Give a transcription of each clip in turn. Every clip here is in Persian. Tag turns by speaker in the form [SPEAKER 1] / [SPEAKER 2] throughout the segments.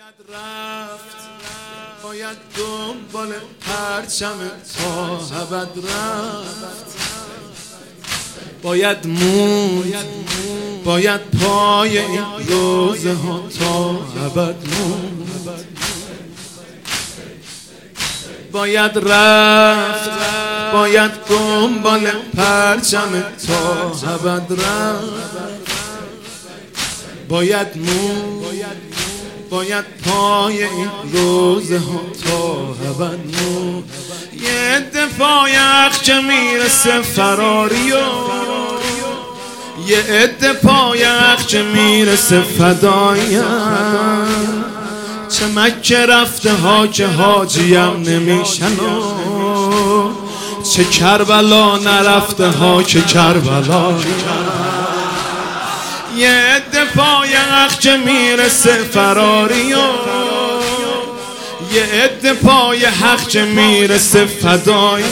[SPEAKER 1] باید رفت، باید دنبال پرچم تا ابد رفت، باید موند، باید پای این روزه ها تا ابد موند، باید رفت، باید دنبال پرچم تا ابد رفت، باید موند، باید پای این روزه ها تا ابد موند. یه عده پای اخچه میرسه فراری و یه عده پای اخچه میرسه فدایم، چه مکه رفته ها که حاجیم نمیشن و چه کربلا نرفته ها که کربلا. یه عده پای اخچه میرسه فراری و یه عده پای حق میرسه فدایم،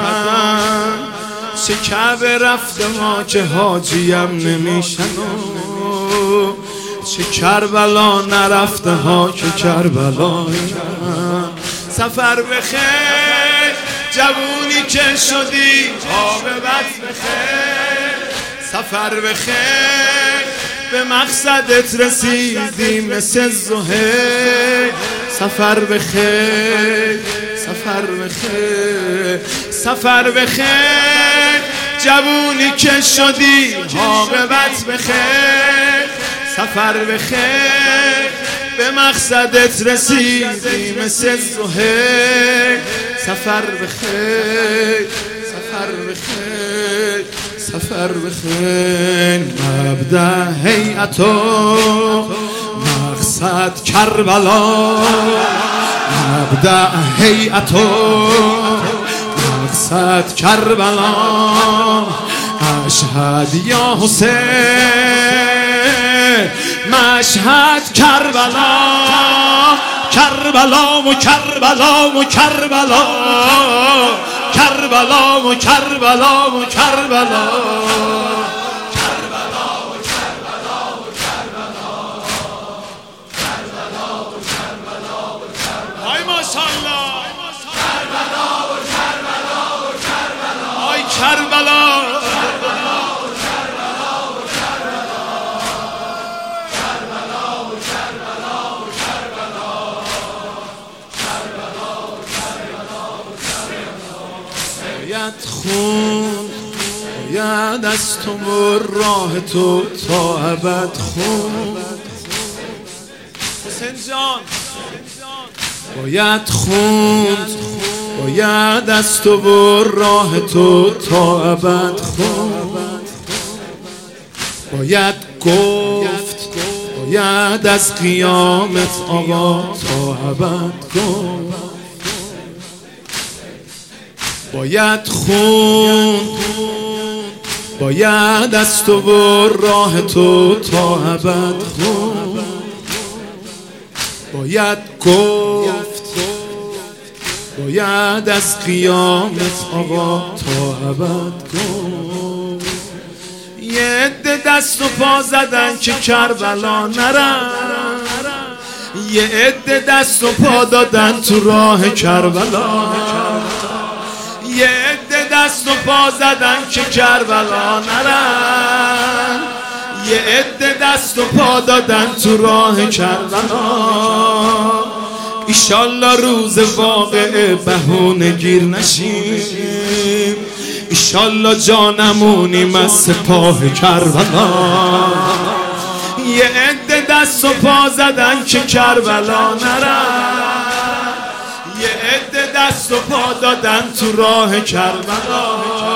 [SPEAKER 1] چه کعبه رفته ها که حاجیم نمیشن و چه کربلا نرفته ها که کربلایم. سفر بخیر جوونی که شدی عاقبت بخیر، سفر بخیر به مقصدت رسیدی مثل زهیر. سفر بخیر، سفر بخیر، سفر بخیر جوونی که شدی عاقبت بخیر، سفر بخیر به مقصدت رسیدی مثل زهیر. سفر بخیر، سفر بخیر، سفر بخیر. مبدأ هیئت و مقصد کربلا، مبدأ هیئت و مقصد کربلا. اشهد یا حسین مشهد کربلا، کربلا و کربلا و کربلا، کربلا و کربلا و کربلا، کربلا و کربلا و کربلا، کربلا و کربلا و کربلا. های ماشاءالله، کربلا و کربلا و کربلا، های کربلا، کربلا و کربلا و کربلا، کربلا و کربلا و کربلا، کربلا و کربلا و کربلا. باید خون، باید از تو و راه تو تا ابد خون. حسین جان باید خون، باید از تو و راه تو تا ابد خون. باید گفت، باید از قیامت آقا تا ابد گفت. باید خون، باید از تو و راه تو تا ابد خون. باید گفت، باید از قیامت آقا تا ابد گفت. یه عده دست و پا زدن که کربلا نرن، یه عده دست و پا دادن تو راه کربلا، یه عده دست و پا زدن که کربلا نرن، یه عده دست و پا دادن تو راه کربلا. ایشالله روز واقعه بهونه گیر نشیم، ایشالله جانمونیم از سپاه کربلا. یه عده دست و پا زدن که کربلا نرن، یه عده دست و پا دادن تو راه کربلا.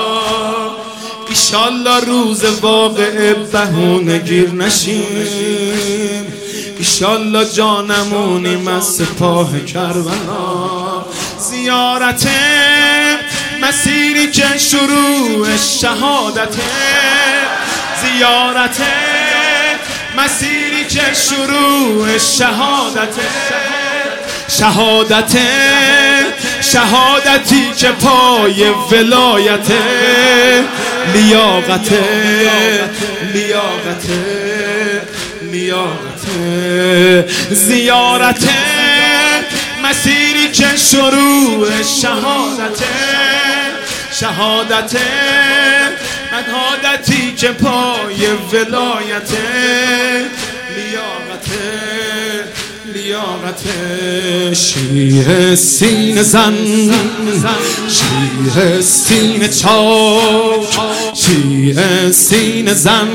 [SPEAKER 1] ایشالله روز واقعه بهونه گیر نشیم، ایشالله جانمونیم از سپاه کربلا. زیارت مسیری که شروع شهادته، زیارت مسیری که شروع شهادته، شهادت شهادتی که پای ولایت، لیاقت لیاقت لیاقت زیارت مسیری که شروع شهادت مدهادتی که پای ولایت لیاقت شیعه سینه زن شیعه سینه چاک شیعه سینه زن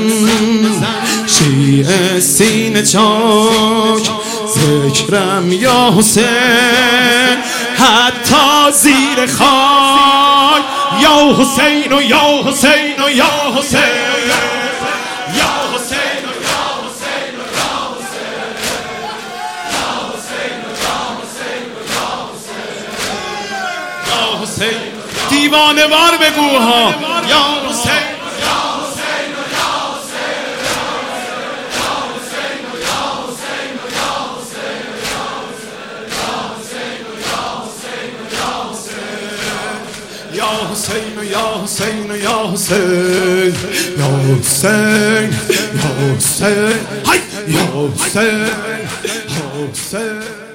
[SPEAKER 1] شیعه سینه چاک ذکرم یا حسین حتی زیر خاک یا حسین و یا حسین و یا حسین دیوانه وار بگو ها یا حسین یا حسین یا حسین یا حسین یا حسین یا حسین یا حسین یا حسین